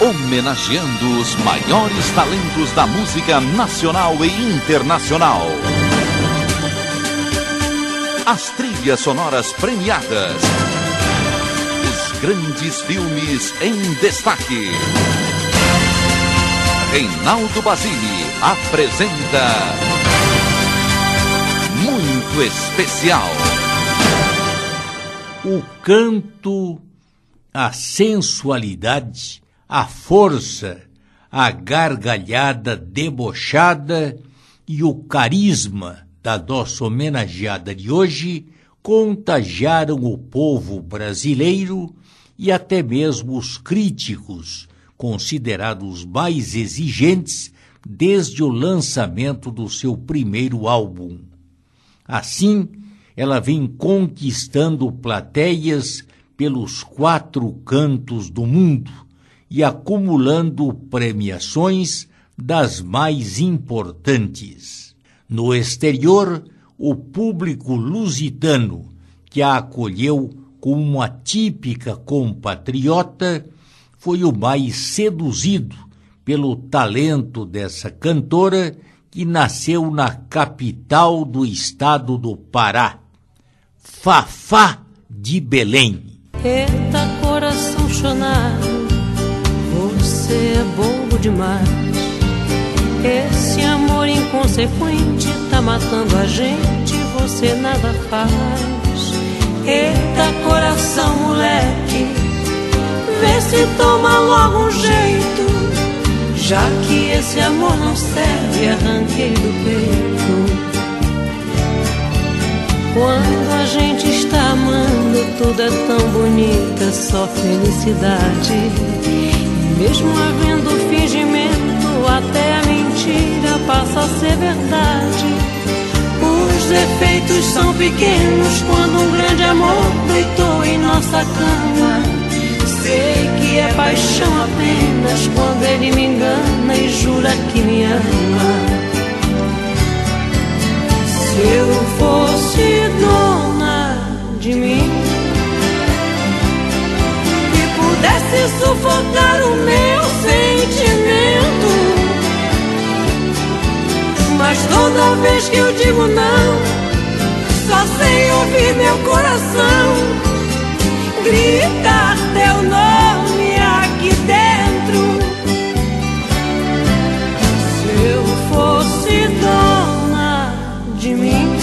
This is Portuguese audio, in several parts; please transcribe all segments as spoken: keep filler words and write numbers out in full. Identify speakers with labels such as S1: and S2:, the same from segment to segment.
S1: homenageando os maiores talentos da música nacional e internacional. As trilhas sonoras premiadas. Os grandes filmes em destaque. Reinaldo Basile apresenta Muito Especial.
S2: O canto, a sensualidade, a força, a gargalhada debochada e o carisma da nossa homenageada de hoje contagiaram o povo brasileiro e até mesmo os críticos, considerados mais exigentes desde o lançamento do seu primeiro álbum. Assim, ela vem conquistando plateias pelos quatro cantos do mundo e acumulando premiações das mais importantes. No exterior, o público lusitano, que a acolheu como uma típica compatriota, foi o mais seduzido pelo talento dessa cantora que nasceu na capital do estado do Pará, Fafá de Belém.
S3: Eita, coração chonado, você é bobo demais. Esse amor inconsequente tá matando a gente, você nada faz. Eita, coração moleque, vê se toma logo um jeito, já que esse amor não serve, arranquei do peito. Quando a gente está amando, tudo é tão bonito, é só felicidade. E mesmo havendo fingimento, até a mentira passa a ser verdade. Os defeitos são pequenos quando um grande amor deitou em nossa cama. Sei que é paixão apenas quando ele me engana e jura que me ama. Se eu fosse dona de mim e pudesse sufocar o meu sentimento, mas toda vez que eu digo não, só sei ouvir meu coração gritar teu nome aqui dentro. Se eu fosse dona de mim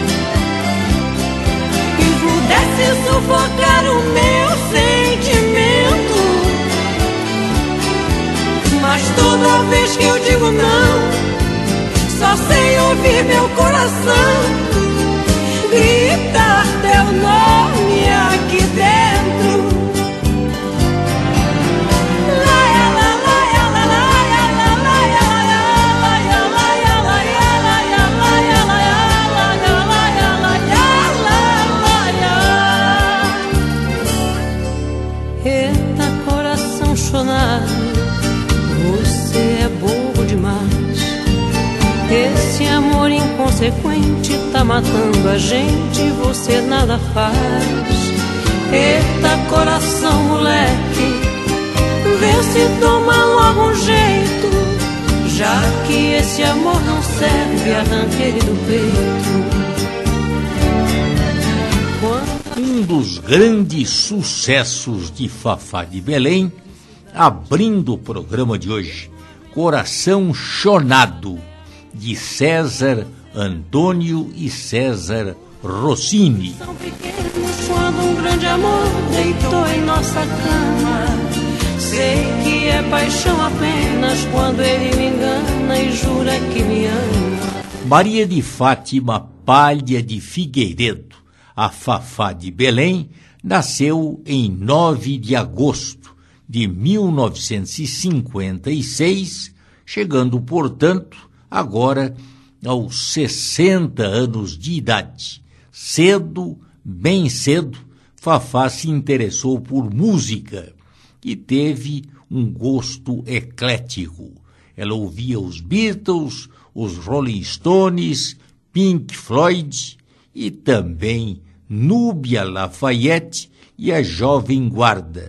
S3: e pudesse sufocar o meu sentimento, mas toda vez que eu digo não, só sei ouvir meu coração gritar teu nome aqui dentro. Eita, coração chonado, você é bobo demais. Esse amor inconsequente tá matando a gente, você nada faz. Eita, coração moleque, vê se toma logo um jeito, já que esse amor não serve, arranque ele do peito.
S2: Um dos grandes sucessos de Fafá de Belém, abrindo o programa de hoje, Coração Chonado, de César Antônio e César Rossini.
S3: São pequenos quando um grande amor deitou em nossa cama. Sei que é paixão apenas quando ele me engana e jura que me ama.
S2: Maria de Fátima Palha de Figueiredo, a Fafá de Belém, nasceu em nove de agosto de mil novecentos e cinquenta e seis, chegando, portanto, agora aos sessenta anos de idade. Cedo, bem cedo, Fafá se interessou por música e teve um gosto eclético. Ela ouvia os Beatles, os Rolling Stones, Pink Floyd e também Núbia Lafayette e a Jovem Guarda.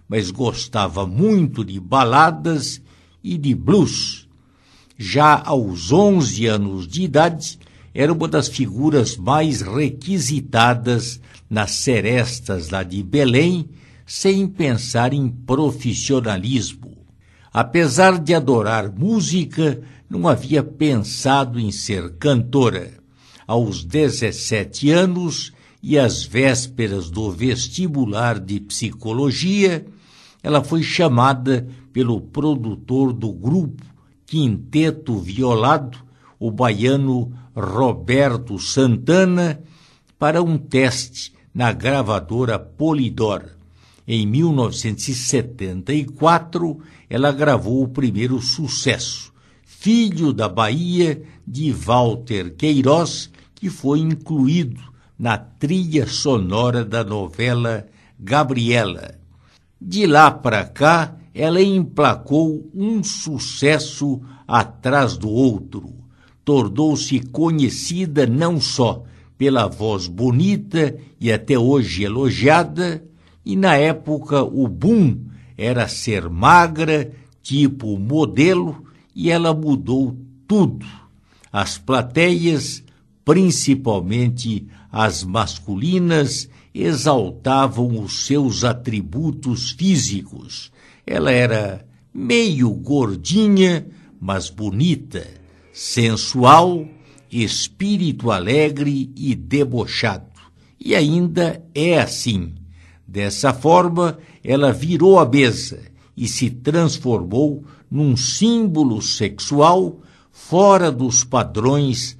S2: mas gostava muito de baladas e de blues. Já aos onze anos de idade, era uma das figuras mais requisitadas nas serestas lá de Belém, sem pensar em profissionalismo. Apesar de adorar música, não havia pensado em ser cantora. Aos dezessete anos e às vésperas do vestibular de psicologia, ela foi chamada pelo produtor do grupo Quinteto Violado, o baiano Roberto Santana, para um teste na gravadora Polydor. Em mil novecentos e setenta e quatro, ela gravou o primeiro sucesso, Filho da Bahia, de Walter Queiroz, que foi incluído na trilha sonora da novela Gabriela. De lá para cá, ela emplacou um sucesso atrás do outro. Tornou-se conhecida não só pela voz bonita e até hoje elogiada, e na época o boom era ser magra, tipo modelo, e ela mudou tudo. As plateias, principalmente as masculinas, exaltavam os seus atributos físicos. Ela era meio gordinha, mas bonita, sensual, espírito alegre e debochado. E ainda é assim. Dessa forma, ela virou a mesa e se transformou num símbolo sexual fora dos padrões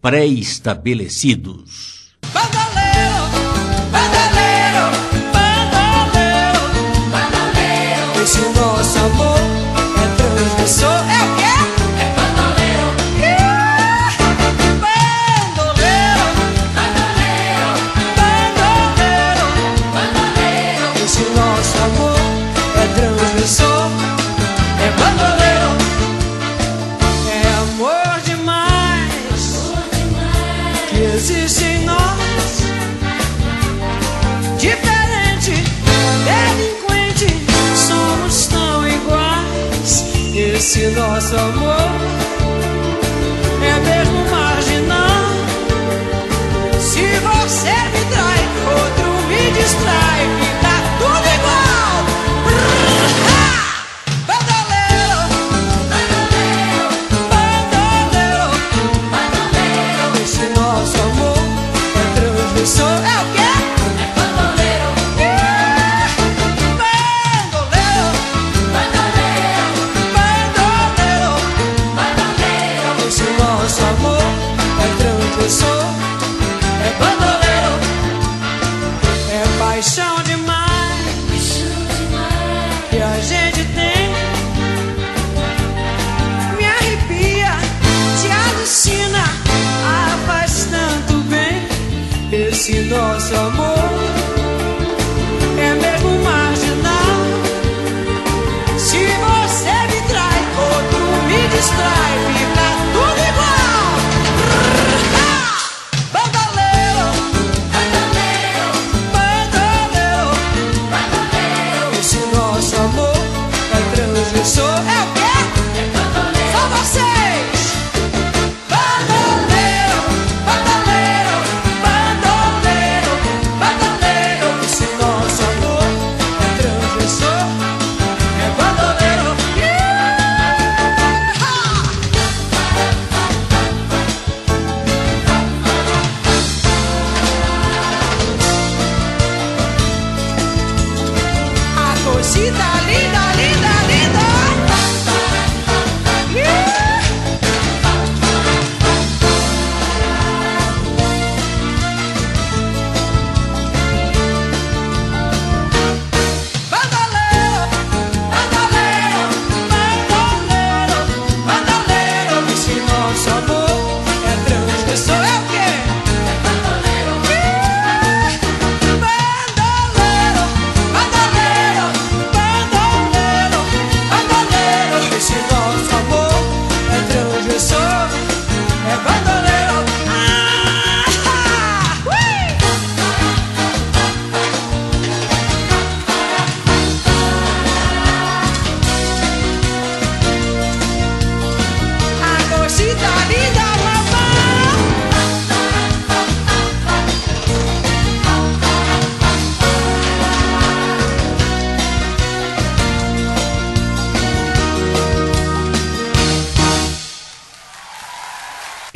S2: pré-estabelecidos.
S4: Bandolero, bandolero, bandolero, bandolero. Esse nosso amor é transgressor. É o quê? É bandoleiro. Yeah. Bandoleiro, bandoleiro, bandoleiro, bandoleiro. Esse nosso amor é transgressor. É bandoleiro. É amor demais, amor demais que existe em nós. Diferente, delinquente, somos tão iguais. Esse nosso amor é mesmo marginal. Se você me trai, outro me distrai, fica tudo igual. Bandoleiro, bandoleiro, bandoleiro, bandoleiro. Esse nosso amor é transgressor. É o quê? É bandoleiro. Yeah. Bandoleiro, bandoleiro, bandoleiro, bandoleiro. Esse nosso amor é transgressor. É bandoleiro. É paixão demais, paixão demais que a gente tem. Me arrepia, te alucina, ah, faz tanto bem. Esse nosso amor é mesmo marginal. Se você me trai, outro me distrai, fica tudo igual. Bandoleiro, bandoleiro, bandoleiro, bandoleiro. Esse nosso amor é transgressor. É o quê? É bandoleiro. Só vocês. Bandoleiro, bandoleiro, bandoleiro, bandoleiro. Esse nosso amor é transgressor. É bandoleiro. Yeah! A coisita linda, linda, linda. Yeah! Bandoleiro, bandoleiro, bandoleiro, bandoleiro. Esse nosso amor é transgressor. É o quê? É bandoleiro. Yeah! Bandoleiro, bandoleiro, bandoleiro.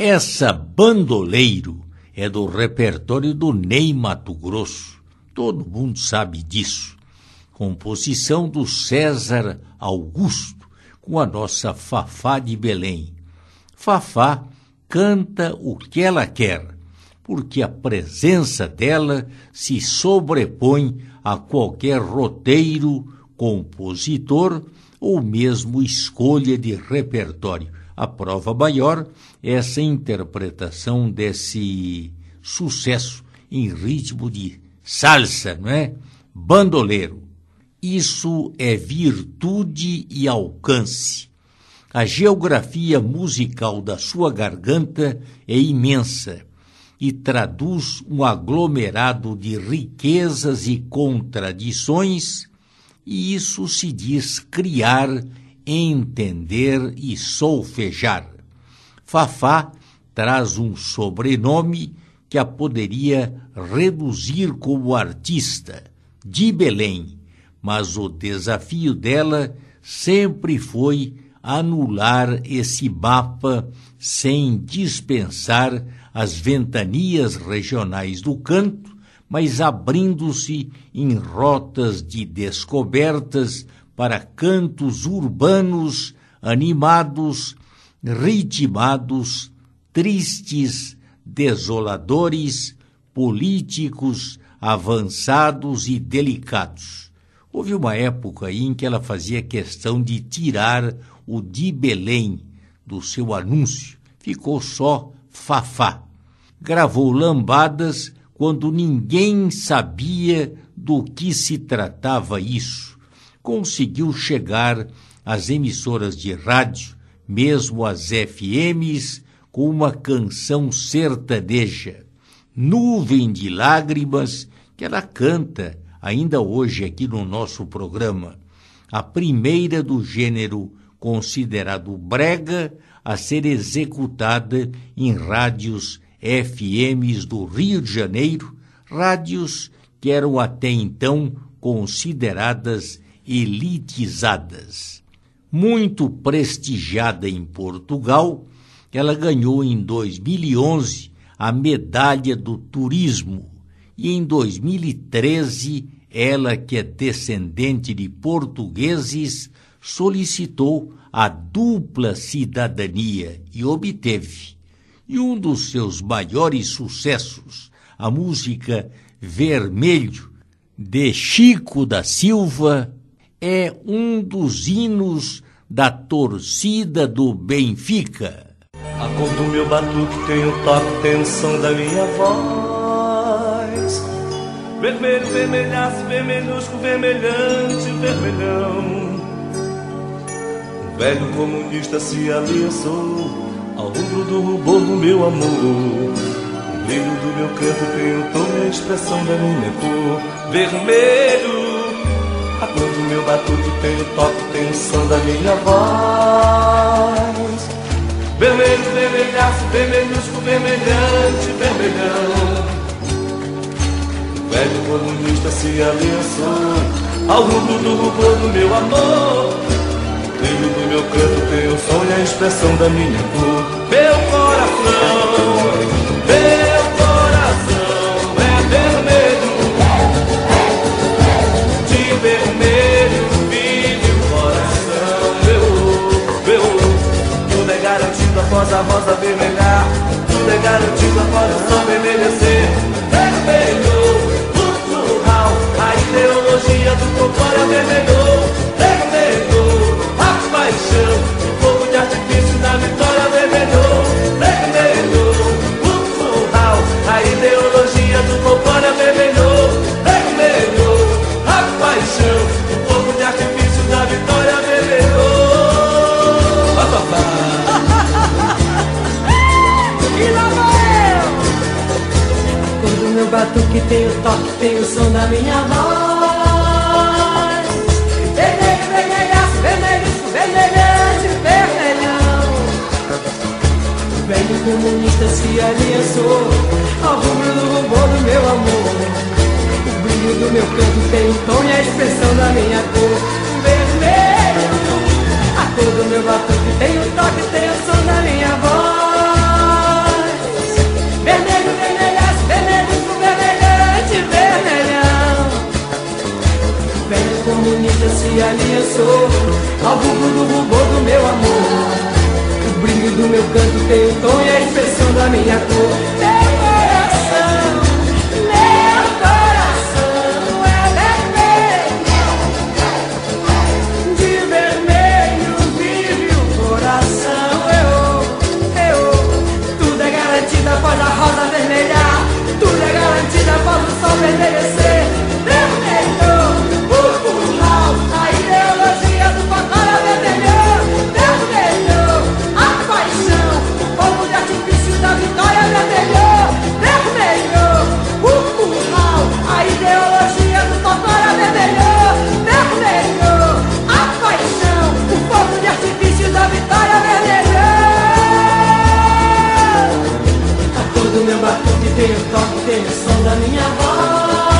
S2: Essa Bandoleiro é do repertório do Ney Matogrosso. Todo mundo sabe disso. Composição do César Augusto, com a nossa Fafá de Belém. Fafá canta o que ela quer, porque a presença dela se sobrepõe a qualquer roteiro, compositor ou mesmo escolha de repertório. A prova maior é essa interpretação desse sucesso em ritmo de salsa, não é? Bandoleiro. Isso é virtude e alcance. A geografia musical da sua garganta é imensa e traduz um aglomerado de riquezas e contradições, e isso se diz criar, entender e solfejar. Fafá traz um sobrenome que a poderia reduzir como artista, de Belém, mas o desafio dela sempre foi anular esse mapa sem dispensar as ventanias regionais do canto, mas abrindo-se em rotas de descobertas para cantos urbanos, animados, ritmados, tristes, desoladores, políticos, avançados e delicados. Houve uma época em que ela fazia questão de tirar o de Belém do seu anúncio. Ficou só Fafá. Gravou lambadas quando ninguém sabia do que se tratava isso. Conseguiu chegar às emissoras de rádio, mesmo às F Ms, com uma canção sertaneja, Nuvem de Lágrimas, que ela canta ainda hoje aqui no nosso programa. A primeira do gênero considerado brega a ser executada em rádios F Ms do Rio de Janeiro, rádios que eram até então consideradas elitizadas. Muito prestigiada em Portugal, ela ganhou em dois mil e onze a medalha do turismo e em dois mil e treze, ela, que é descendente de portugueses, solicitou a dupla cidadania e obteve. E um dos seus maiores sucessos, a música Vermelho, de Chico da Silva, é um dos hinos da torcida do Benfica.
S5: A cor do meu batuque tem o toque, tem o som da minha voz. Vermelho, vermelhaço, vermelhusco, vermelhante, vermelhão. O velho comunista se aliançou ao rubro do rubor do meu amor. O brilho do meu canto tem o tom e a expressão da minha cor. Vermelho, a cor do meu batuque tem o toque, tem o som da minha voz. Vermelho, vermelhaço, vermelhusco, vermelhante, vermelhão. O velho comunista se aliançou ao rubro do rubor do meu amor. O brilho do meu canto tem o som e a expressão da minha cor. Meu coração, meu coração é vermelho. De vermelho vive o coração. Meu, meu, tudo é garantido após a rosa vermelhar. Tudo é garantido após o sol vermelhecer. Vermelho, cultural, a ideologia do folclore vermelhou. Vermelho, a paixão, o fogo de artifício da vitória vermelhou. Vermelho, cultural, a ideologia do folclore vermelhou. Vermelho, a paixão, o fogo de artifício da vitória vermelhou. Vai, papai.
S3: E lá vai eu! Quando meu batuque tem o toque, tem o som da minha voz. Vermelho, vermelhaço, vermelhisco, vermelhante, vermelhão. O velho comunista se aliançou ao rubro do rubor do meu amor. O brilho do meu canto tem o tom e a expressão da minha cor. Vermelho, a cor do meu batuque tem o toque, tem o som da minha voz.
S4: comunista se aliançou ao rubro do rubor do meu amor. O brilho do meu canto tem o tom e a expressão da minha cor. Meu coração, meu coração é vermelho. De vermelho vive o coração. Eu, eu, tudo é garantido após a rosa vermelhar. Tudo é garantido após o sol vermelhecer. Vermelho, o curral, a ideologia do pacola vermelhou. Vermelho, a paixão, o fogo de artifício da vitória vermelhou. Vermelho, o curral, a ideologia do pacola vermelhou. Vermelho, a paixão, o fogo de artifício da vitória vermelhou. A cor do meu batuque tem o toque, tem o som da minha voz.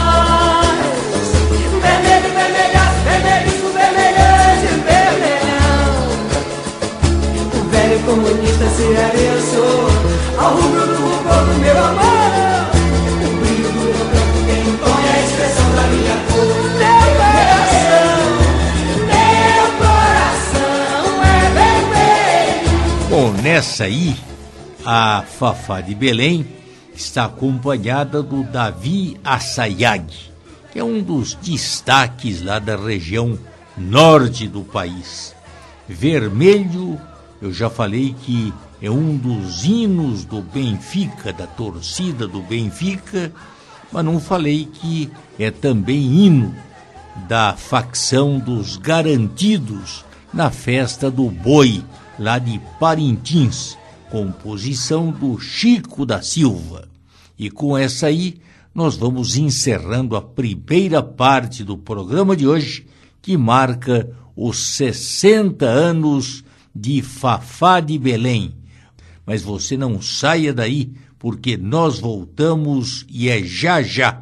S4: Vermelho, vermelhaço, vermelhismo, vermelhante, vermelhão. O velho comunista se aliançou ao rubro do rubor do meu amor. O brilho do meu canto tem o tom e a expressão da minha cor. Meu coração, meu coração é vermelho.
S2: Bom, nessa aí, a Fafá de Belém está acompanhada do Davi Assayag, que é um dos destaques lá da região norte do país. Vermelho, eu já falei que é um dos hinos do Benfica, da torcida do Benfica, mas não falei que é também hino da facção dos Garantidos na festa do Boi, lá de Parintins, composição do Chico da Silva. E com essa aí, nós vamos encerrando a primeira parte do programa de hoje, que marca os sessenta anos de Fafá de Belém. Mas você não saia daí, porque nós voltamos e é já já.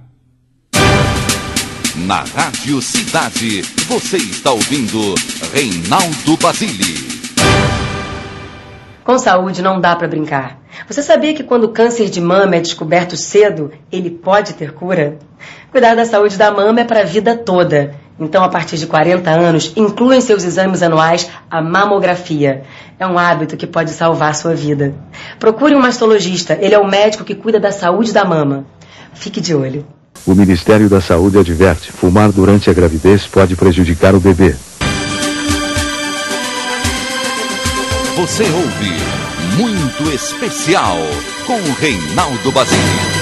S1: Na Rádio Cidade, você está ouvindo Reinaldo Basile.
S6: Com saúde não dá para brincar. Você sabia que quando o câncer de mama é descoberto cedo, ele pode ter cura? Cuidar da saúde da mama é para a vida toda. Então, a partir de quarenta anos, inclua em seus exames anuais a mamografia. É um hábito que pode salvar a sua vida. Procure um mastologista, ele é o médico que cuida da saúde da mama. Fique de olho.
S7: O Ministério da Saúde adverte: fumar durante a gravidez pode prejudicar o bebê.
S1: Você ouve Muito Especial com Reinaldo Basile.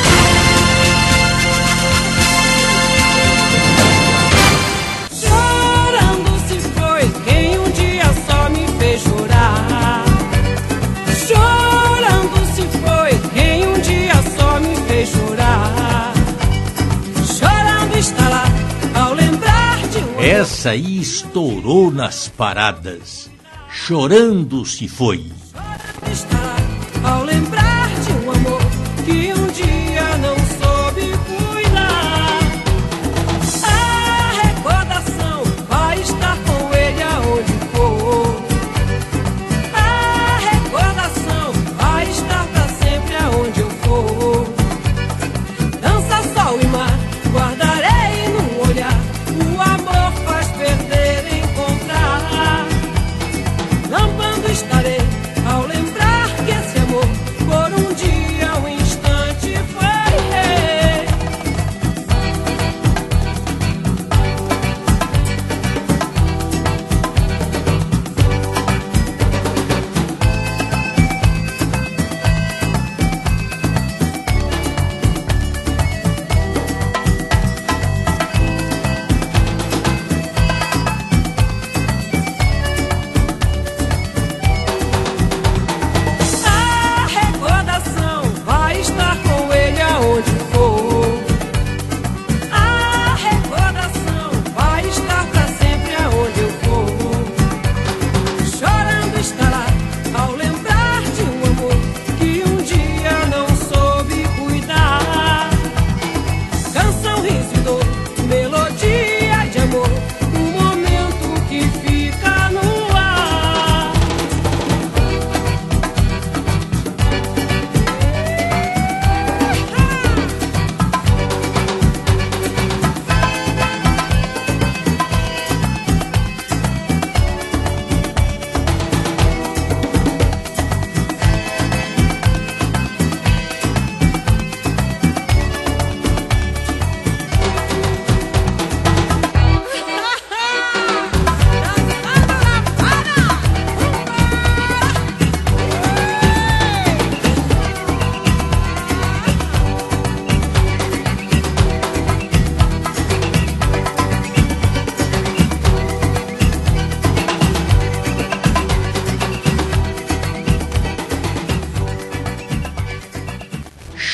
S3: Chorando se foi quem um dia só me fez chorar. Chorando se foi quem um dia só me fez chorar. Chorando está lá ao lembrar de um...
S2: Essa aí estourou nas paradas. Chorando se foi.
S3: Chorando está lá ao lembrar de um amor que um dia não soube cuidar. A recordação vai estar com ele aonde for. A recordação vai estar pra sempre aonde eu for. Dança sol e mar, guardarei no olhar. O amor faz perder, encontrar. Lampando estarei ao lembrar que esse amor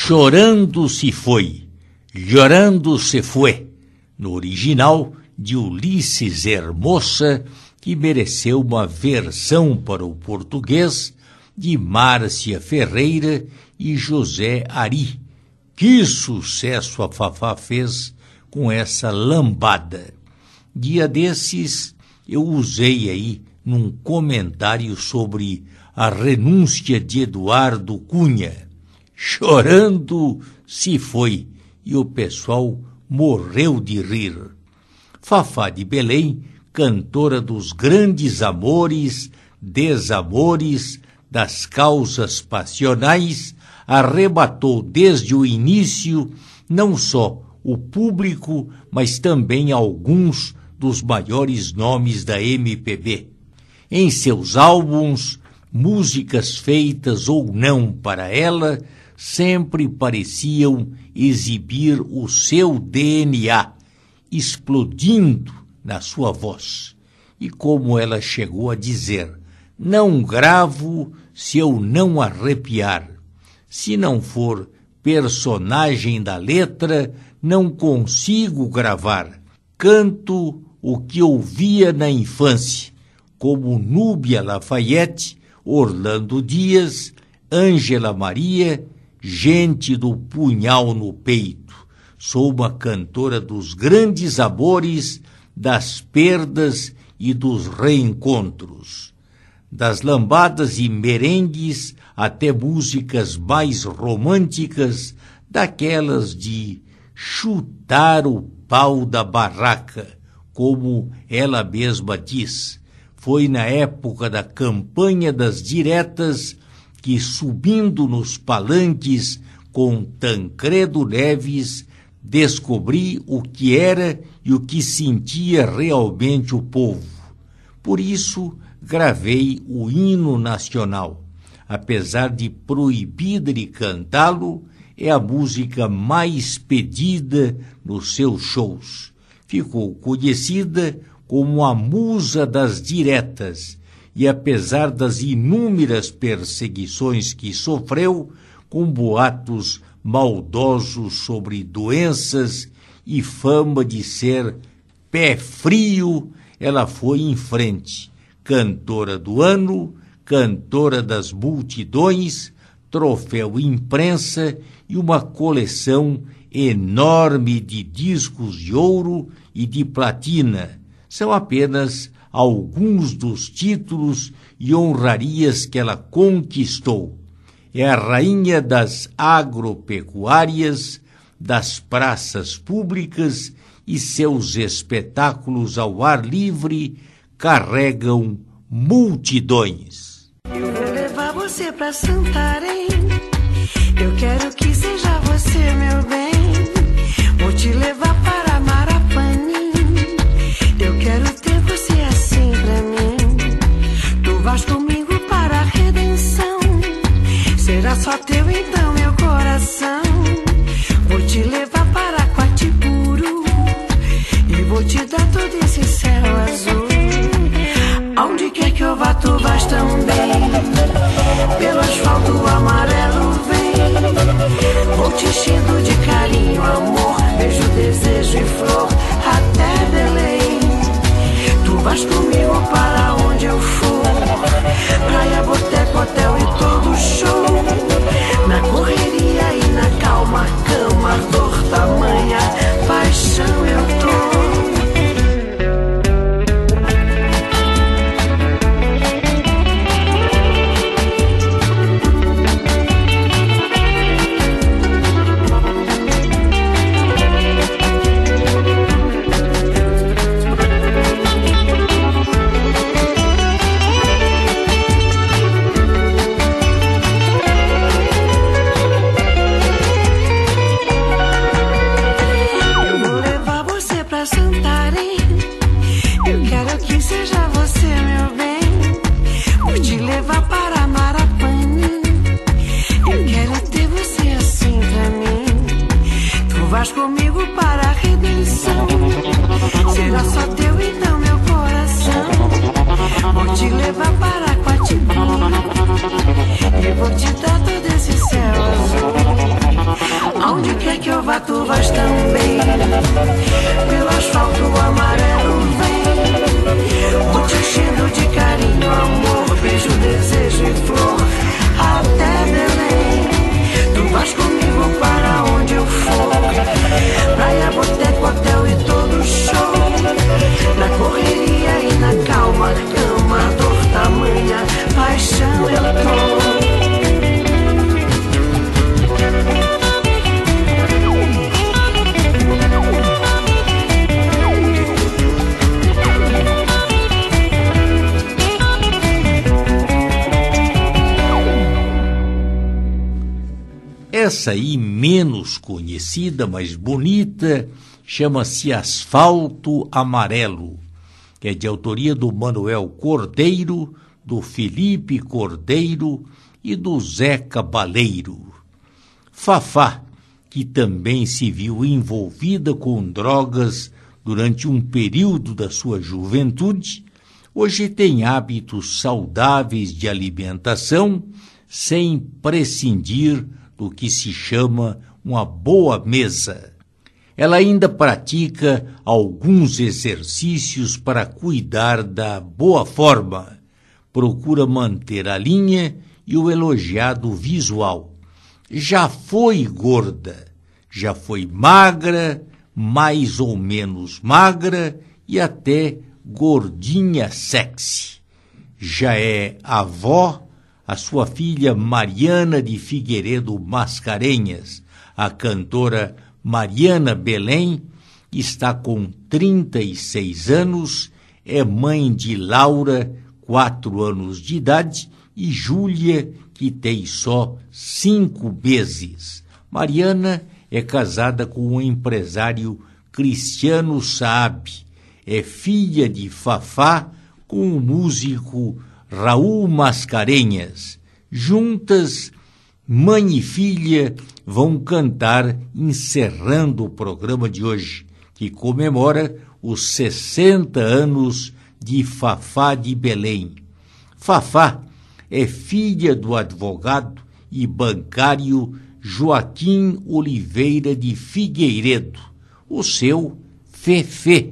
S2: Chorando se foi, llorando se foi, no original de Ulisses Hermosa, que mereceu uma versão para o português de Márcia Ferreira e José Ari. Que sucesso a Fafá fez com essa lambada. Dia desses eu usei aí num comentário sobre a renúncia de Eduardo Cunha. Chorando se foi, e o pessoal morreu de rir. Fafá de Belém, cantora dos grandes amores, desamores, das causas passionais, arrebatou desde o início não só o público, mas também alguns dos maiores nomes da M P B. Em seus álbuns, músicas feitas ou não para ela sempre pareciam exibir o seu D N A, explodindo na sua voz. E como ela chegou a dizer, não gravo se eu não arrepiar. Se não for personagem da letra, não consigo gravar. Canto o que ouvia na infância, como Núbia Lafayette, Orlando Dias, Ângela Maria, gente do punhal no peito. Sou uma cantora dos grandes amores, das perdas e dos reencontros. Das lambadas e merengues até músicas mais românticas, daquelas de chutar o pau da barraca, como ela mesma diz. Foi na época da campanha das diretas que, subindo nos palanques com Tancredo Neves, descobri o que era e o que sentia realmente o povo. Por isso, gravei o hino nacional. Apesar de proibida de cantá-lo, é a música mais pedida nos seus shows. Ficou conhecida como a musa das diretas, e apesar das inúmeras perseguições que sofreu, com boatos maldosos sobre doenças e fama de ser pé frio, ela foi em frente. Cantora do ano, cantora das multidões, troféu imprensa e uma coleção enorme de discos de ouro e de platina. São apenas alguns dos títulos e honrarias que ela conquistou. É a rainha das agropecuárias, das praças públicas, e seus espetáculos ao ar livre carregam multidões.
S8: Eu vou levar você pra Santarém, eu quero que seja você meu bem. Vou te levar para Marapanim, eu quero ter você assim pra mim. Tu vais comigo para a redenção, será só teu então meu coração. Vou te levar para Quatipuru e vou te dar todo esse céu azul. Aonde quer que eu vá, tu vais também. Pelo asfalto amarelo vem. Vou te enchendo de carinho, amor, beijo, desejo e flor até Belém. Tu vais comigo para onde eu for, praia, boteco, hotel e todo show. Na correria e na calma, cama, dor, tamanha paixão eu tô. Vais comigo para a redenção, será só teu então meu coração. Vou te levar para Quatipuru e vou te dar todo esse céu azul.
S2: essa aí, menos conhecida, mas bonita, chama-se Asfalto Amarelo, que é de autoria do Manuel Cordeiro, do Felipe Cordeiro e do Zeca Baleiro. Fafá, que também se viu envolvida com drogas durante um período da sua juventude, hoje tem hábitos saudáveis de alimentação, sem prescindir do que se chama uma boa mesa. Ela ainda pratica alguns exercícios para cuidar da boa forma, procura manter a linha e o elogiado visual. Já foi gorda, já foi magra, mais ou menos magra e até gordinha sexy. Já é avó. A sua filha Mariana de Figueiredo Mascarenhas, a cantora Mariana Belém, está com trinta e seis anos, é mãe de Laura, quatro anos de idade, e Júlia, que tem só cinco meses. Mariana é casada com o empresário Cristiano Saab, é filha de Fafá com o músico Raul Mascarenhas. Juntas, mãe e filha vão cantar encerrando o programa de hoje, que comemora os sessenta anos de Fafá de Belém. Fafá é filha do advogado e bancário Joaquim Oliveira de Figueiredo, o seu Fefê,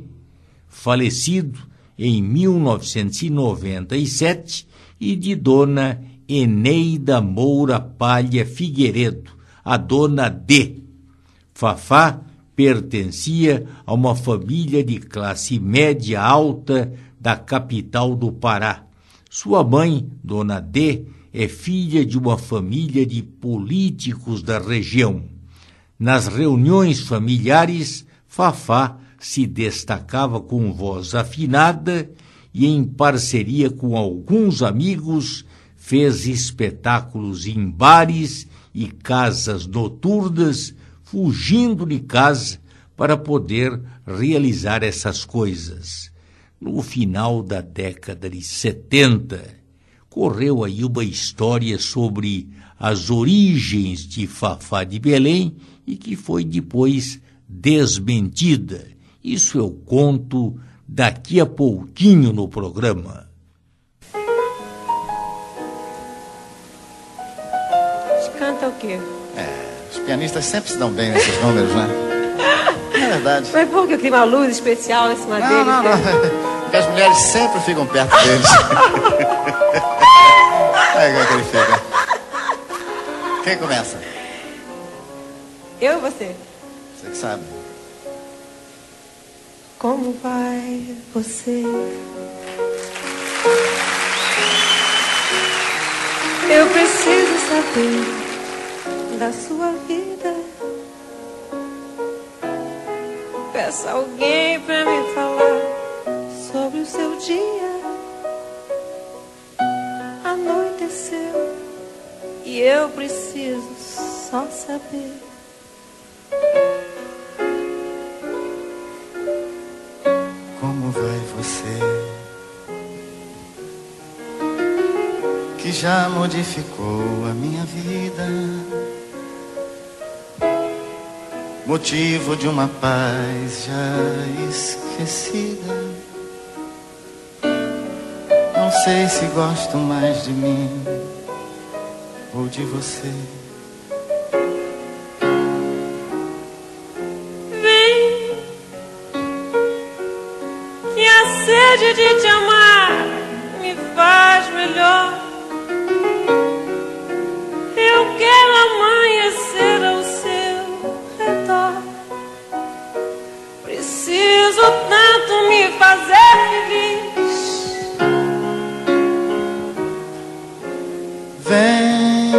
S2: falecido em mil novecentos e noventa e sete, e de dona Eneida Moura Palha Figueiredo, a dona D. Fafá pertencia a uma família de classe média alta da capital do Pará. Sua mãe, dona D, é filha de uma família de políticos da região. Nas reuniões familiares, Fafá se destacava com voz afinada e, em parceria com alguns amigos, fez espetáculos em bares e casas noturnas, fugindo de casa para poder realizar essas coisas. No final da década de setenta, correu aí uma história sobre as origens de Fafá de Belém e que foi depois desmentida. Isso eu conto daqui a pouquinho no programa.
S9: Canta o quê?
S10: É, os pianistas sempre se dão bem nesses números, né? É verdade.
S9: Foi bom que eu tenho uma luz especial em cima
S10: não,
S9: deles.
S10: Não, não,
S9: né?
S10: não. Porque as mulheres sempre ficam perto deles. Olha como é que ele fica. Quem começa?
S9: Eu ou você?
S10: Você que sabe.
S9: Como vai você? Eu preciso saber da sua vida. Peça alguém pra me falar sobre o seu dia. Anoiteceu e eu preciso só saber.
S10: Como vai você? Que já modificou a minha vida, motivo de uma paz já esquecida. Não sei se gosto mais de mim ou de você.
S9: Vem, que a sede de te amar me faz melhor. Eu quero amanhecer ao seu redor. Preciso tanto me fazer feliz.
S10: Vem,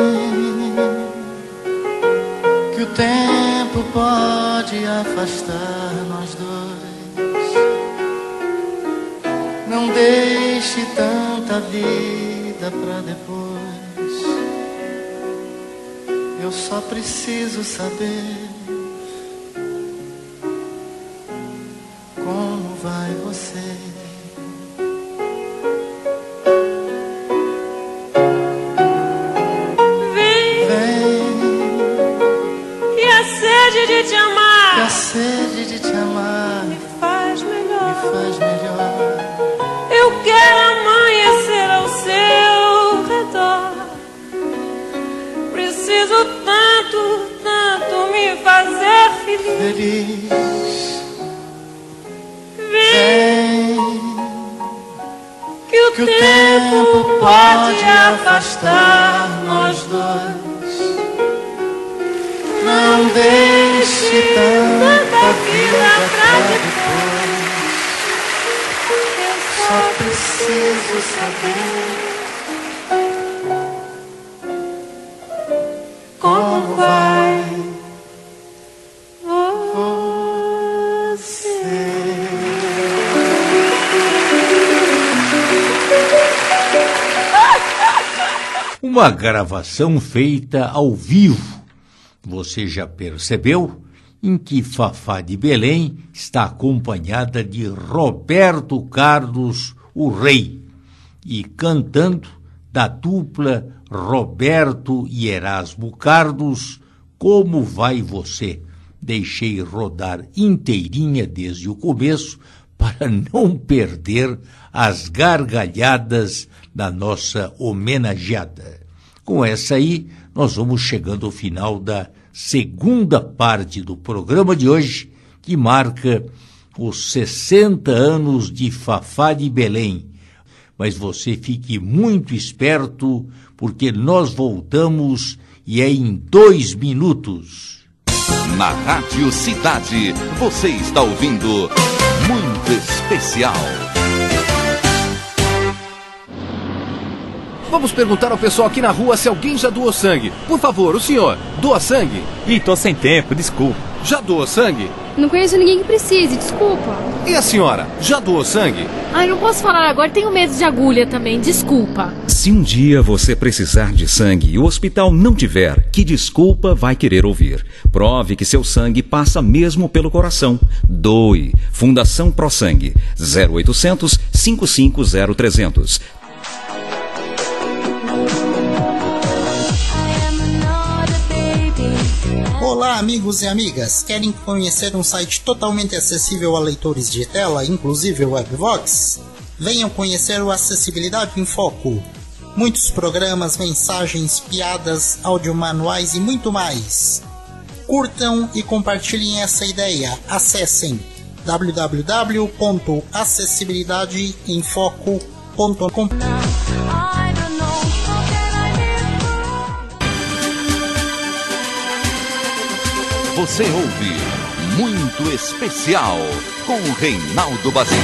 S10: que o tempo pode afastar nós dois. Não deixe tanta vida pra depois. Eu só preciso saber como vai você.
S9: Vem,
S10: Vem,
S9: que a sede de te
S10: que
S9: amar
S10: a sede de te amar
S9: me faz
S10: me
S9: melhor.
S10: faz melhor.
S9: Eu quero amanhecer ao seu redor. Preciso tanto, tanto me fazer feliz.
S10: Feliz,
S9: Vem,
S10: vem,
S9: que o
S10: que o
S9: tempo
S10: tempo
S9: pode afastar nós dois.
S10: não deixe tanta vida pra depois.
S9: Eu
S10: Só preciso saber
S9: como vai
S10: você.
S2: Uma gravação feita ao vivo. Você já percebeu? Em que Fafá de Belém está acompanhada de Roberto Carlos, o Rei, e cantando da dupla Roberto e Erasmo Carlos, Como Vai Você? Deixei rodar inteirinha desde o começo para não perder as gargalhadas da nossa homenageada. Com essa aí, nós vamos chegando ao final da segunda parte do programa de hoje, que marca os sessenta anos de Fafá de Belém. Mas você fique muito esperto, porque nós voltamos e é em dois minutos.
S1: Na Rádio Cidade, você está ouvindo Muito Especial.
S11: Vamos perguntar ao pessoal aqui na rua se alguém já doou sangue. Por favor, o senhor, doa sangue?
S12: Ih, tô sem tempo, desculpa.
S11: Já doou sangue?
S13: Não conheço ninguém que precise, desculpa.
S11: E a senhora, já doou sangue?
S13: Ai, não posso falar agora, tenho medo de agulha também, desculpa.
S14: Se um dia você precisar de sangue e o hospital não tiver, que desculpa vai querer ouvir? Prove que seu sangue passa mesmo pelo coração. Doe. Fundação Pro Sangue. zero oitocentos, cinco cinco zero, trezentos.
S15: Olá, amigos e amigas! Querem conhecer um site totalmente acessível a leitores de tela, inclusive o Webvox? Venham conhecer o Acessibilidade em Foco. Muitos programas, mensagens, piadas, audiomanuais e muito mais. Curtam e compartilhem essa ideia. Acessem w w w ponto acessibilidade em foco ponto com.
S1: Você ouve Muito Especial com Reinaldo Basílio.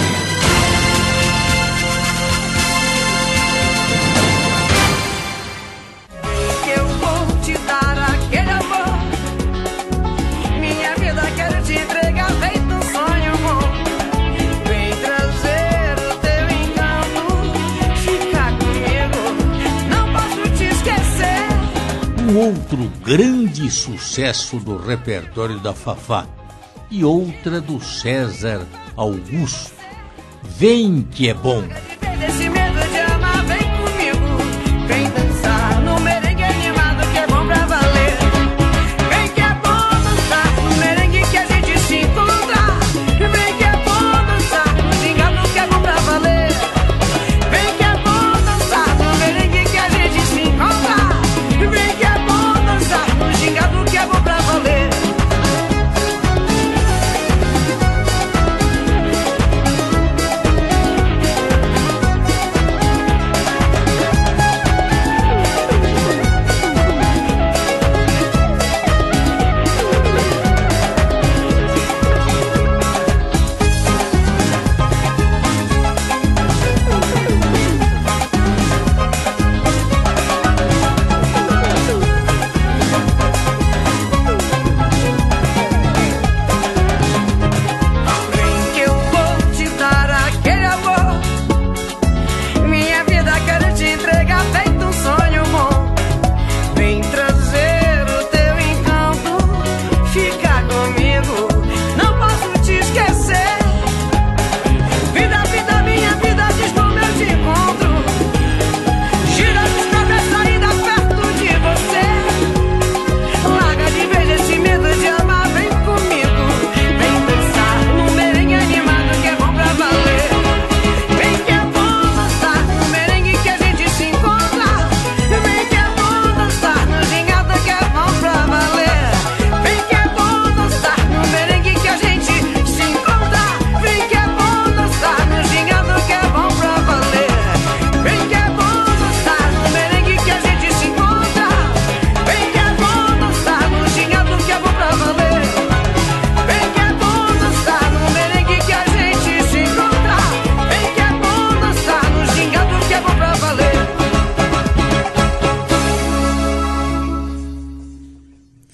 S4: Eu vou te dar aquele amor. Minha vida quero te entregar feito um sonho bom. Vem trazer o teu encanto, ficar comigo, não posso te esquecer.
S2: Um outro grande sucesso do repertório da Fafá e outra do César Augusto. Vem que é bom.
S4: Desse medo de amar, vem comigo. Vem dançar no merengue animado que é bom pra valer. Vem que é bom dançar no merengue que a gente se encontra. Vem que é bom dançar no gingado que é bom pra valer. Vem que é bom dançar no merengue que a gente se encontra. Vem que é bom dançar no gingado que é bom pra valer.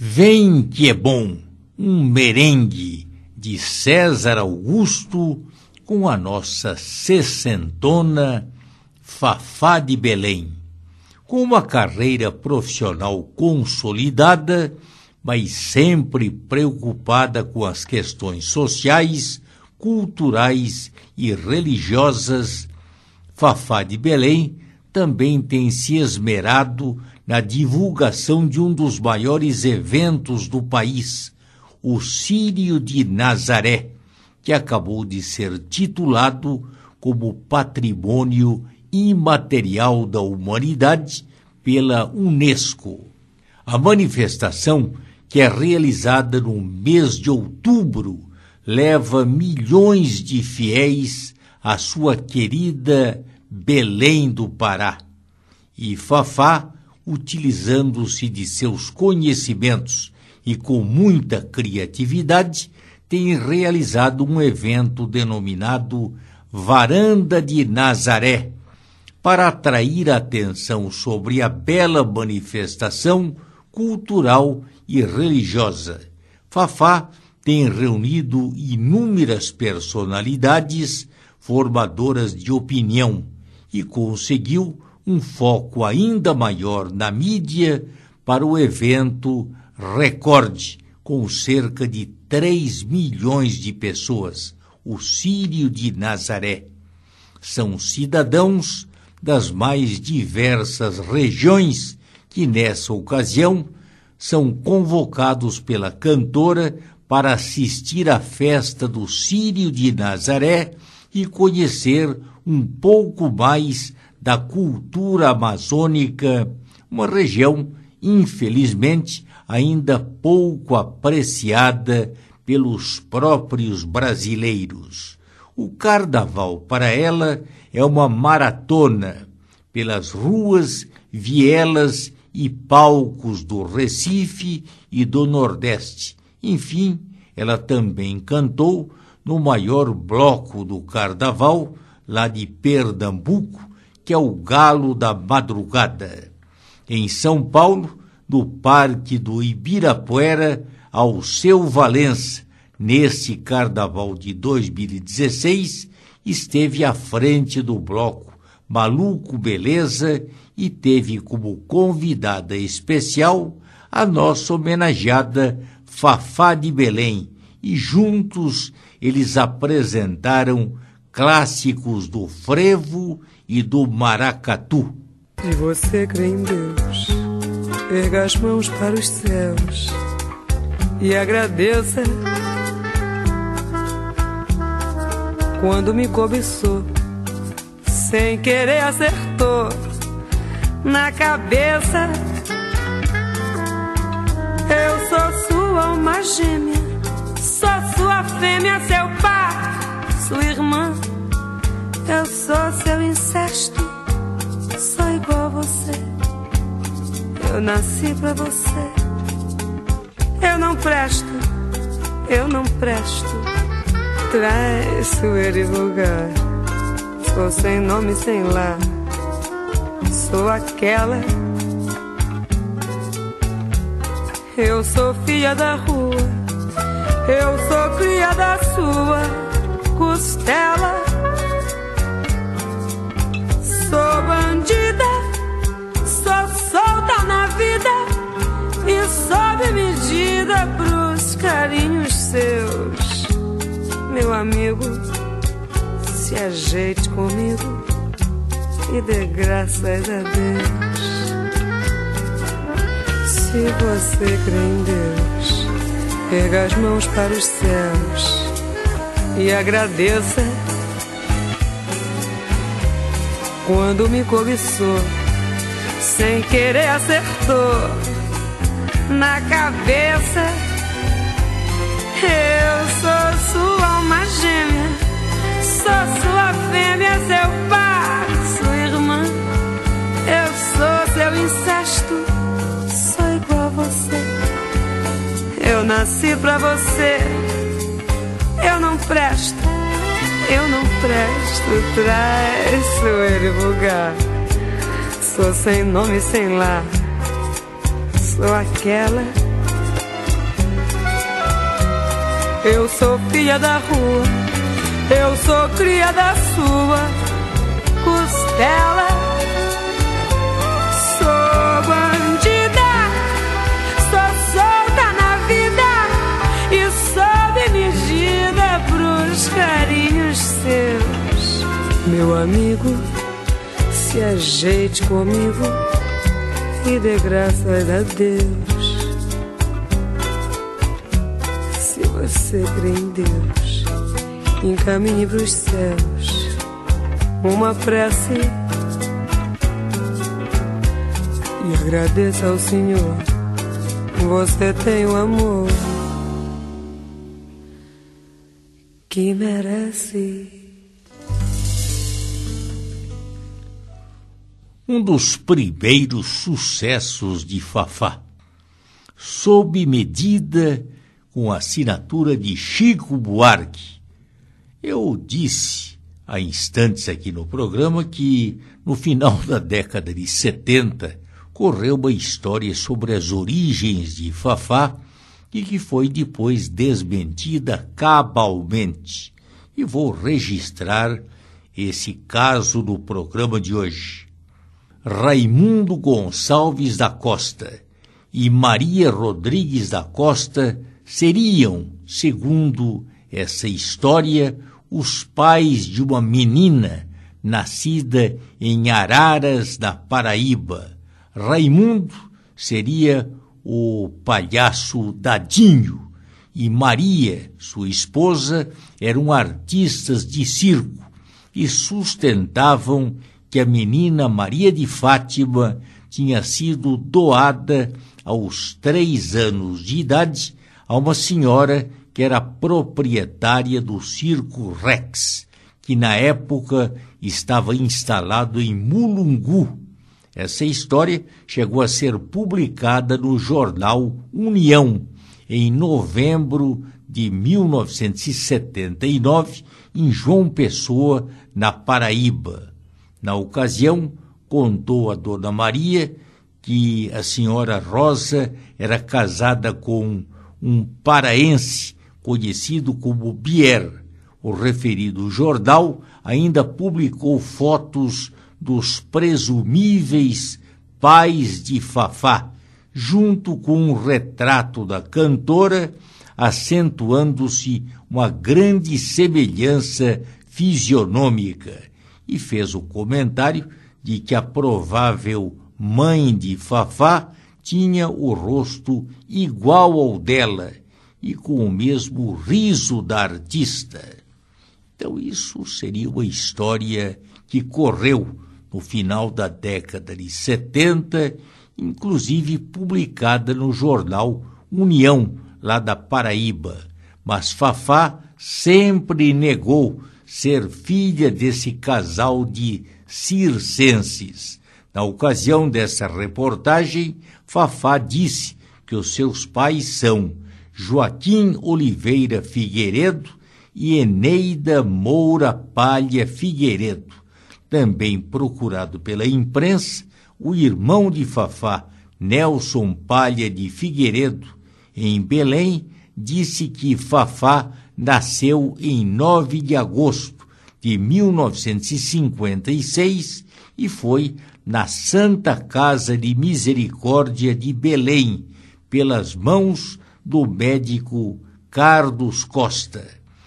S2: Vem que é bom, um merengue de César Augusto com a nossa sessentona Fafá de Belém. Com uma carreira profissional consolidada, mas sempre preocupada com as questões sociais, culturais e religiosas, Fafá de Belém também tem se esmerado na divulgação de um dos maiores eventos do país, o Círio de Nazaré, que acabou de ser titulado como Patrimônio Imaterial da Humanidade pela Unesco. A manifestação, que é realizada no mês de outubro, leva milhões de fiéis à sua querida Belém do Pará. E Fafá, utilizando-se de seus conhecimentos e com muita criatividade, tem realizado um evento denominado Varanda de Nazaré, para atrair a atenção sobre a bela manifestação cultural e religiosa. Fafá tem reunido inúmeras personalidades formadoras de opinião e conseguiu um foco ainda maior na mídia para o evento recorde, com cerca de três milhões de pessoas, o Círio de Nazaré. São cidadãos das mais diversas regiões que, nessa ocasião, são convocados pela cantora para assistir à festa do Círio de Nazaré e conhecer um pouco mais da cultura amazônica, uma região, infelizmente, ainda pouco apreciada pelos próprios brasileiros. O carnaval, para ela, é uma maratona pelas ruas, vielas e palcos do Recife e do Nordeste. Enfim, ela também cantou no maior bloco do carnaval, lá de Pernambuco, que é o Galo da Madrugada. Em São Paulo, no Parque do Ibirapuera, Alceu Valença, neste carnaval de dois mil e dezesseis, esteve à frente do bloco Maluco Beleza e teve como convidada especial a nossa homenageada Fafá de Belém, e juntos eles apresentaram clássicos do frevo e do maracatu.
S16: Se você crê em Deus, erga as mãos para os céus e agradeça quando me cobiçou, sem querer acertou na cabeça. Eu sou sua alma gêmea, sou sua fêmea, seu par, sua irmã. Eu sou seu incesto, sou igual a você. Eu nasci pra você. Eu não presto, eu não presto, traiçoeiro e vulgar. Sou sem nome, sem lar, sou aquela. Eu sou filha da rua, eu sou cria da sua costela. Sou bandida, sou solta na vida e sob medida pros carinhos seus. Meu amigo, se ajeite comigo e dê graças a Deus. Se você crê em Deus, erga as mãos para os céus e agradeça quando me cobiçou, sem querer acertou na cabeça. Eu sou sua alma gêmea, sou sua fêmea, seu par, sua irmã. Eu sou seu incesto, sou igual a você. Eu nasci pra você. Eu não presto, eu não presto, traiçoeiro e vulgar. Sou sem nome, sem lar, sou aquela. Eu sou filha da rua, eu sou cria da sua costela. Sou bandida, sou solta na vida e sou dirigida pros carinhos seus. Meu amigo, se ajeite comigo e dê graças a Deus. Se você crê em Deus, encaminhe pros céus uma prece e agradeça ao Senhor. Você tem o amor que merece.
S2: Um dos primeiros sucessos de Fafá, sob medida, com a assinatura de Chico Buarque. Eu disse há instantes aqui no programa que, no final da década de setenta, correu uma história sobre as origens de Fafá e que foi depois desmentida cabalmente. E vou registrar esse caso no programa de hoje. Raimundo Gonçalves da Costa e Maria Rodrigues da Costa seriam, segundo essa história, os pais de uma menina nascida em Araras, na Paraíba. Raimundo seria o palhaço Dadinho e Maria, sua esposa, eram artistas de circo e sustentavam que a menina Maria de Fátima tinha sido doada aos três anos de idade a uma senhora que era proprietária do Circo Rex, que na época estava instalado em Mulungu. Essa história chegou a ser publicada no jornal União em novembro de mil novecentos e setenta e nove, em João Pessoa, na Paraíba. Na ocasião, contou a Dona Maria que a senhora Rosa era casada com um paraense conhecido como Bier. O referido jornal ainda publicou fotos dos presumíveis pais de Fafá, junto com um retrato da cantora, acentuando-se uma grande semelhança fisionômica, e fez o comentário de que a provável mãe de Fafá tinha o rosto igual ao dela e com o mesmo riso da artista. Então isso seria uma história que correu no final da década de setenta, inclusive publicada no jornal União, lá da Paraíba. Mas Fafá sempre negou ser filha desse casal de circenses. Na ocasião dessa reportagem, Fafá disse que os seus pais são Joaquim Oliveira Figueiredo e Eneida Moura Palha Figueiredo. Também procurado pela imprensa, o irmão de Fafá, Nelson Palha de Figueiredo, em Belém, disse que Fafá nasceu em nove de agosto de mil novecentos e cinquenta e seis e foi na Santa Casa de Misericórdia de Belém, pelas mãos do médico Carlos Costa.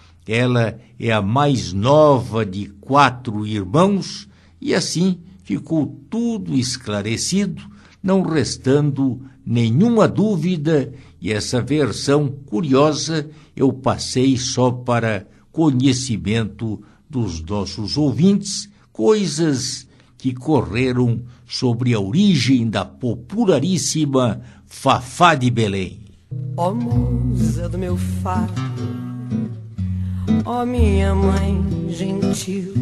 S2: Ela é a mais nova de quatro irmãos e assim ficou tudo esclarecido, não restando nenhuma dúvida, e essa versão curiosa eu passei só para conhecimento dos nossos ouvintes, coisas que correram sobre a origem da popularíssima Fafá de Belém.
S16: Ó oh, musa do meu fado, ó oh, minha mãe gentil,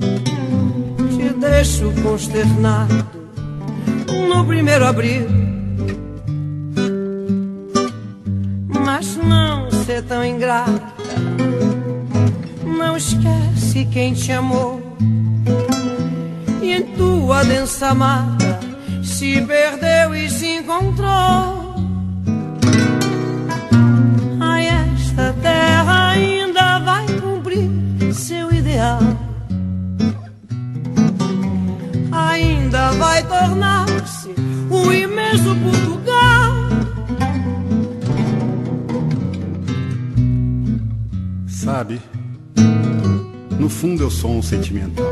S16: te deixo consternado no primeiro abril, mas não ser tão ingrata, não esquece quem te amou e em tua densa mata se perdeu e se encontrou. Ai, esta terra tornar-se um imenso Portugal.
S17: Sabe, no fundo eu sou um sentimental.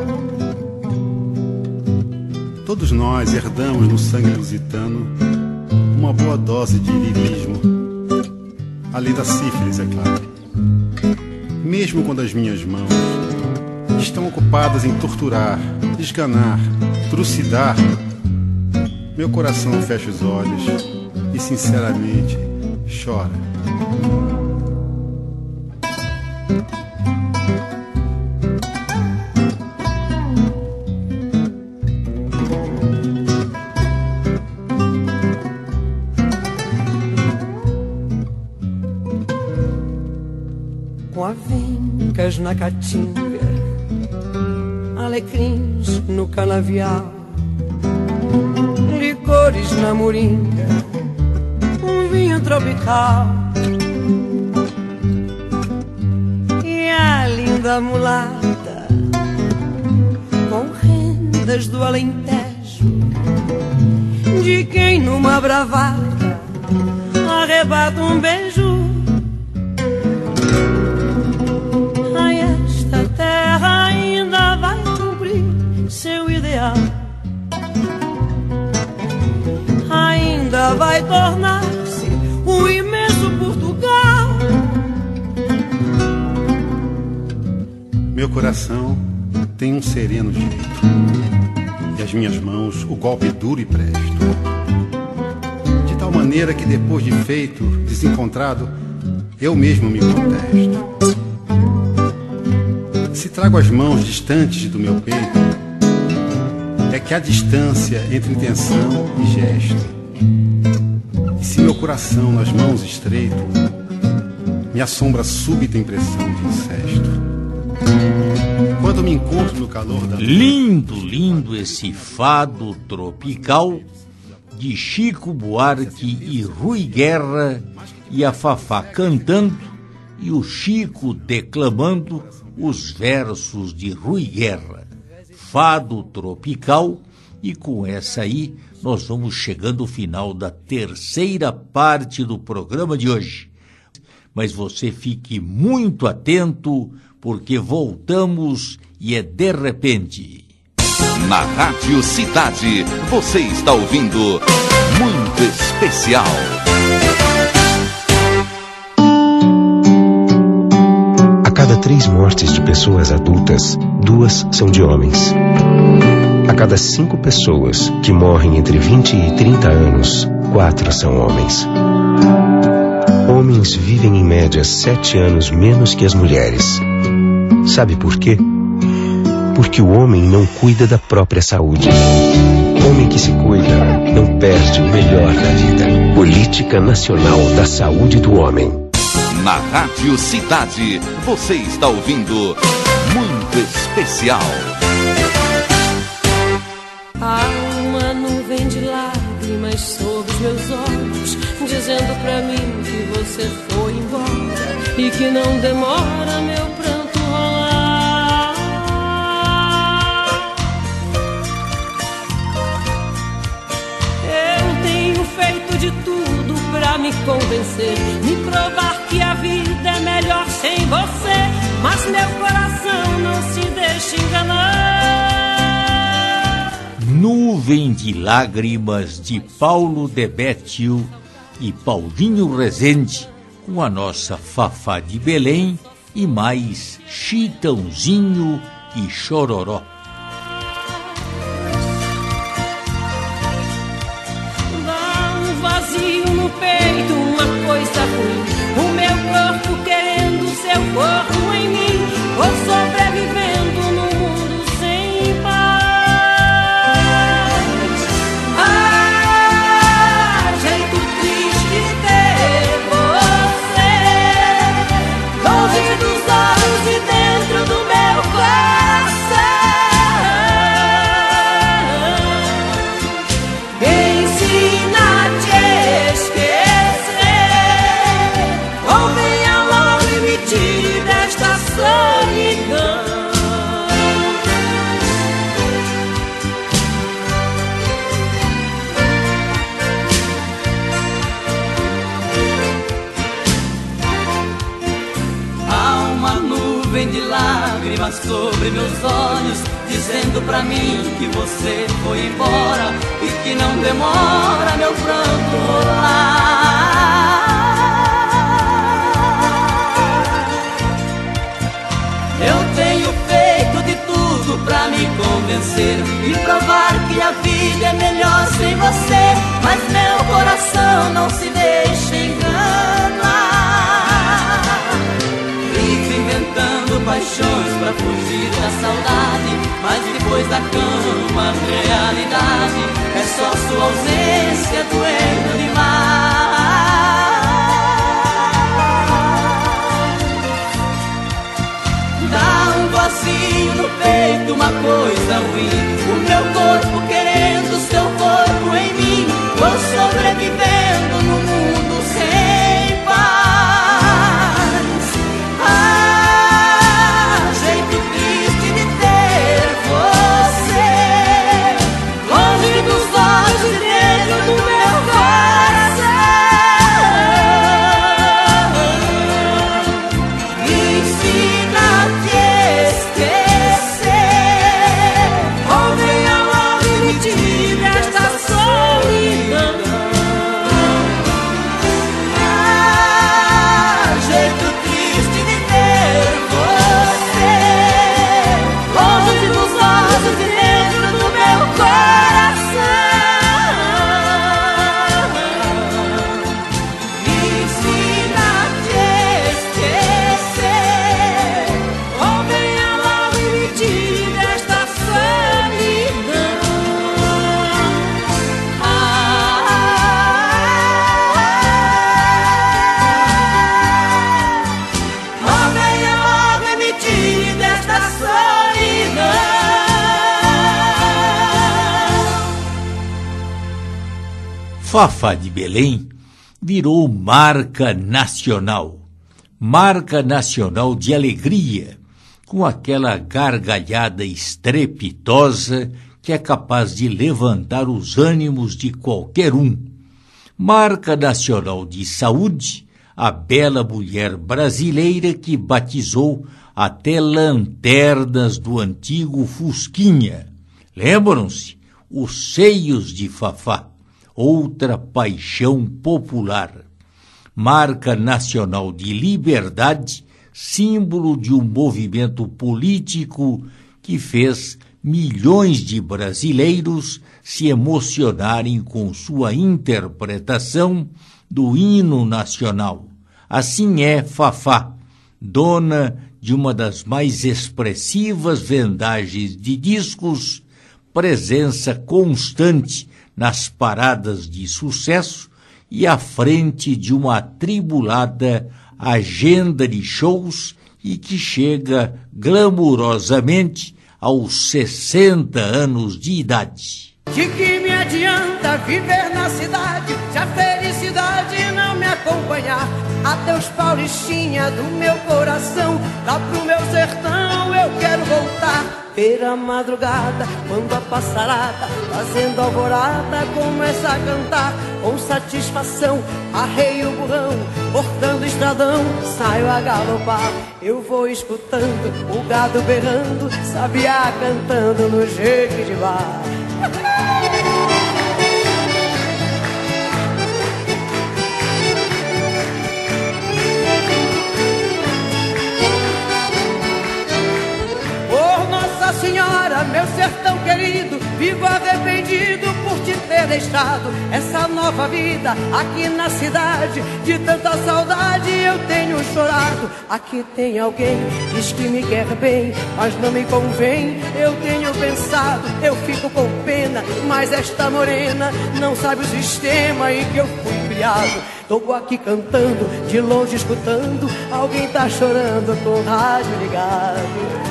S17: Todos nós herdamos no sangue lusitano uma boa dose de lirismo, além da sífilis, é claro. Mesmo quando as minhas mãos estão ocupadas em torturar, esganar, trucidar, meu coração fecha os olhos e sinceramente chora.
S16: Com avencas na caatinga, alecrins no canavial, licores na moringa, um vinho tropical. E a linda mulata, com rendas do Alentejo, de quem numa bravata arrebata um beijo. Ai, esta terra ainda vai cumprir seu ideal, ainda vai tornar-se um imenso Portugal.
S17: Meu coração tem um sereno jeito, e as minhas mãos o golpe duro e presto, de tal maneira que depois de feito, desencontrado, eu mesmo me contesto. Se trago as mãos distantes do meu peito, é que há distância entre intenção e gesto. E se meu coração nas mãos estreito, me assombra a súbita impressão de incesto. Quando me encontro no calor da...
S2: Lindo, lindo esse fado tropical de Chico Buarque e Rui Guerra, e a Fafá cantando e o Chico declamando os versos de Rui Guerra. Fado tropical. E com essa aí nós vamos chegando ao final da terceira parte do programa de hoje. Mas você fique muito atento, porque voltamos e é de repente.
S1: Na Rádio Cidade, você está ouvindo Muito Especial.
S18: A cada três mortes de pessoas adultas, duas são de homens. A cada cinco pessoas que morrem entre vinte e trinta anos, quatro são homens. Homens vivem em média sete anos menos que as mulheres. Sabe por quê? Porque o homem não cuida da própria saúde. Homem que se cuida não perde o melhor da vida. Política Nacional da Saúde do Homem.
S1: Na Rádio Cidade, você está ouvindo Muito Especial.
S3: Há uma nuvem de lágrimas sobre os meus olhos, dizendo pra mim que você foi embora e que não demora meu pranto rolar. Eu tenho feito de tudo pra me convencer, me provar que a vida é melhor sem você, mas meu coração não se deixa enganar.
S2: Nuvem de Lágrimas, de Paulo Debétio e Paulinho Rezende, com a nossa Fafá de Belém e mais Chitãozinho e Chororó.
S3: Dá um vazio no peito, uma coisa ruim, o meu corpo querendo seu corpo em mim, vou sobrevivendo no mundo sem paz.
S16: Tire
S19: lágrima sobre meus olhos, dizendo pra mim que você foi embora e que não demora meu pranto rolar. Eu tenho feito de tudo pra me convencer e provar que a vida é melhor sem você, mas meu coração não se deixa enganar. Vivo inventando paixões pra fugir da saudade, mas depois da cama a realidade é só sua ausência doendo demais. Dá um vazio no peito, uma coisa ruim, o meu corpo querendo seu corpo em mim. Vou sobrevivendo no mundo sem paz. Ah, jeito triste de ter você longe dos olhos e dentro do meu coração. Me ensina a te esquecer, ou venha logo e me tire desta solidão. Ah, jeito triste de ter você longe dos olhos e dentro do meu coração. Me ensina a te esquecer, ou venha logo e me tire desta solidão. Ah, ou venha logo e me tire desta solidão.
S2: Fafá de Belém virou marca nacional, marca nacional de alegria, com aquela gargalhada estrepitosa que é capaz de levantar os ânimos de qualquer um. Marca nacional de saúde, a bela mulher brasileira que batizou até lanternas do antigo Fusquinha. Lembram-se? Os seios de Fafá, outra paixão popular. Marca nacional de liberdade, símbolo de um movimento político que fez milhões de brasileiros se emocionarem com sua interpretação do hino nacional. Assim é Fafá, dona de uma das mais expressivas vendagens de discos, presença constante nas paradas de sucesso e à frente de uma atribulada agenda de shows e que chega glamourosamente aos sessenta anos de idade.
S4: De que me adianta viver na cidade se a felicidade não me acompanhar? Adeus, Paulistinha do meu coração, lá pro meu sertão eu quero voltar. Ver a madrugada, quando a passarada, fazendo alvorada, começa a cantar. Com satisfação, arreio o burrão, cortando estradão, saio a galopar. Eu vou escutando o gado berrando, sabiá cantando no Jequitibá. Senhora, meu sertão querido, vivo arrependido por te ter deixado. Essa nova vida aqui na cidade, de tanta saudade eu tenho chorado. Aqui tem alguém, diz que me quer bem, mas não me convém. Eu tenho pensado, eu fico com pena, mas esta morena não sabe o sistema em que eu fui criado. Tô aqui cantando, de longe escutando, alguém tá chorando com o rádio ligado.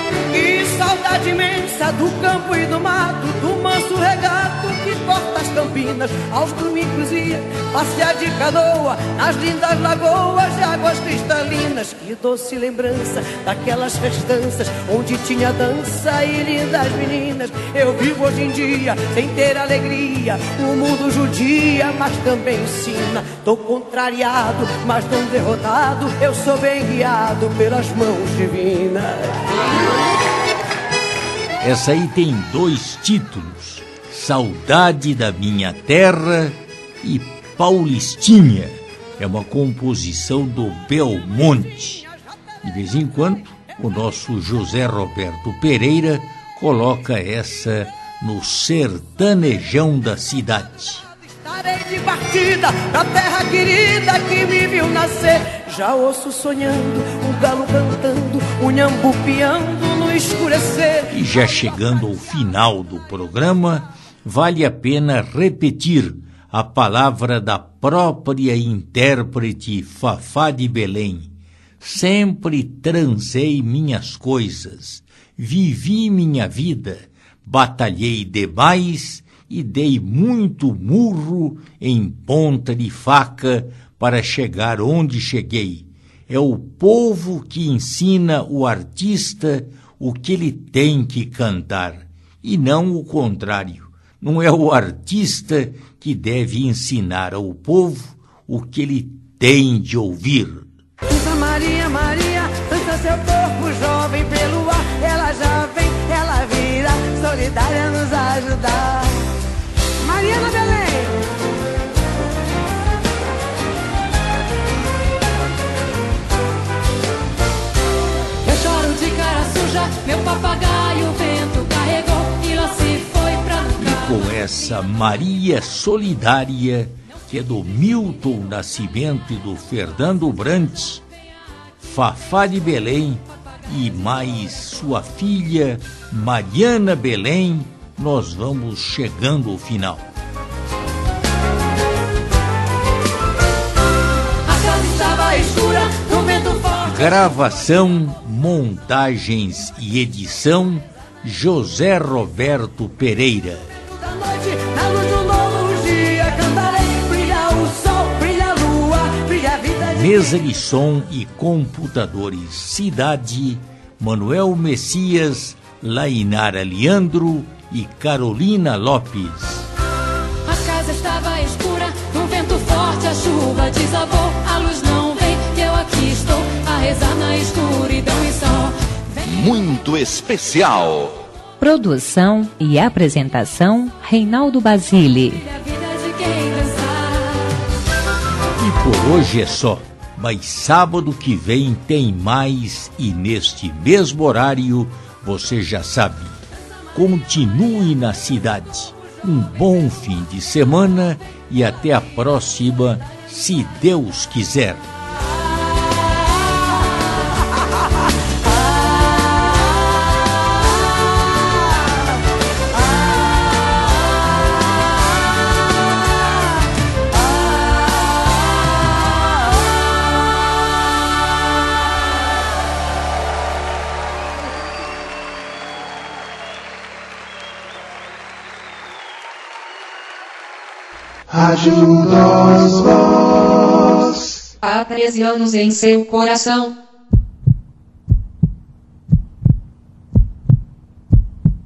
S4: Que saudade imensa do campo e do mato, do manso regato que corta as campanhas. Campinas, aos domingos ia passear de canoa nas lindas lagoas de águas cristalinas. Que doce lembrança daquelas festanças onde tinha dança e lindas meninas. Eu vivo hoje em dia sem ter alegria, o mundo judia, mas também ensina. Tô contrariado, mas não derrotado, eu sou bem guiado pelas mãos divinas.
S2: Essa aí tem dois títulos: Saudade da Minha Terra e Paulistinha. É uma composição do Belmonte. De vez em quando, o nosso José Roberto Pereira coloca essa no sertanejão da cidade.
S4: Estarei de partida pra terra querida que me viu nascer. Já ouço sonhando, o galo cantando, o nhambu piando no escurecer.
S2: E já chegando ao final do programa, vale a pena repetir a palavra da própria intérprete Fafá de Belém. Sempre transei minhas coisas, vivi minha vida, batalhei demais e dei muito murro em ponta de faca para chegar onde cheguei. É o povo que ensina o artista o que ele tem que cantar, e não o contrário. Não é o artista que deve ensinar ao povo o que ele tem de ouvir.
S4: Santa Maria, Maria, dança seu corpo jovem pelo ar. Ela já vem, ela vira, solidária nos ajudar. Mariana Belém.
S3: Eu choro de cara suja, meu papagaio o vento carregou e lá se foi pra nunca.
S2: E com essa Maria Solidária, que é do Milton Nascimento e do Fernando Brant, Fafá de Belém e mais sua filha Mariana Belém, nós vamos chegando ao final.
S3: A casa estava escura, no vento forte.
S2: Gravação, montagens e edição, José Roberto Pereira.
S4: Da noite, na luz de um novo dia, cantarei, brilha o sol, brilha a lua, brilha a vida de...
S2: Mesa de som e computadores, Cidade, Manuel Messias, Lainara Leandro e Carolina Lopes.
S3: A casa estava escura, um vento forte, a chuva desabou, a luz não vem, que eu aqui estou a rezar na escuridão e só.
S1: Muito especial.
S20: Produção e apresentação, Reinaldo Basile.
S2: E por hoje é só, mas sábado que vem tem mais e neste mesmo horário, você já sabe, continue na cidade. Um bom fim de semana e até a próxima, se Deus quiser.
S21: Rádio Nós Voz.
S22: Há treze anos em seu coração.